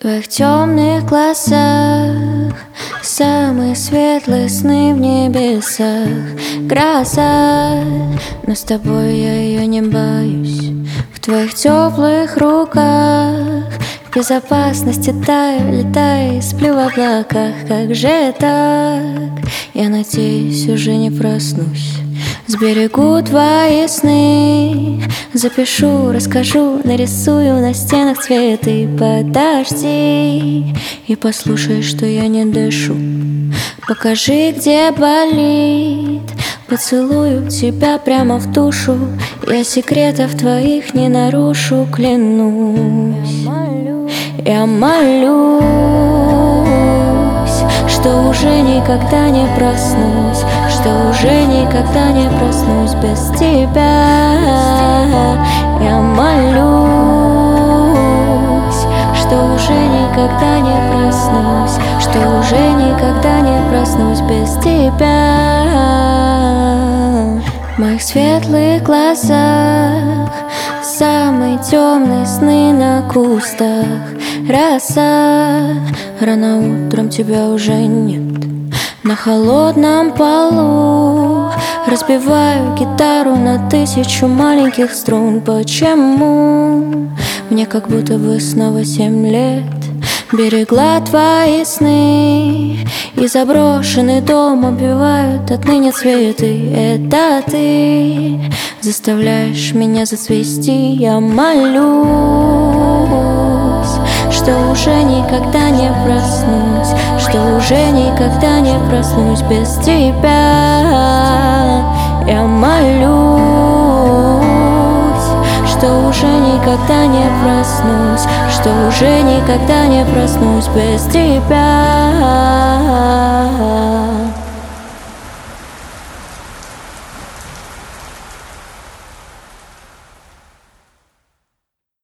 твоих темных глазах самые светлые сны в небесах. Гроза, но с тобой я ее не боюсь. В твоих теплых руках в безопасности таю, летаю, сплю в облаках. Как же так? Я надеюсь, уже не проснусь. Сберегу твои сны, запишу, расскажу, нарисую на стенах цветы. Подожди и послушай, что я не дышу. Покажи, где болит, поцелую тебя прямо в душу. Я секретов твоих не нарушу, клянусь. Я молюсь, что уже никогда не проснусь, что уже никогда не проснусь без тебя. Я молюсь, что уже никогда не проснусь, что уже никогда не проснусь без тебя. В моих светлых глазах самые темные сны на кустах. Роса, рано утром тебя уже нет. На холодном полу разбиваю гитару на 1000 маленьких струн. Почему мне как будто бы снова 7 лет? Берегла твои сны, и заброшенный дом обвивают отныне цветы. Это ты заставляешь меня зацвести. Я молюсь, что уже никогда не проснусь, что уже никогда не проснусь без тебя. Я молюсь, что уже никогда не проснусь, что уже никогда не проснусь без тебя.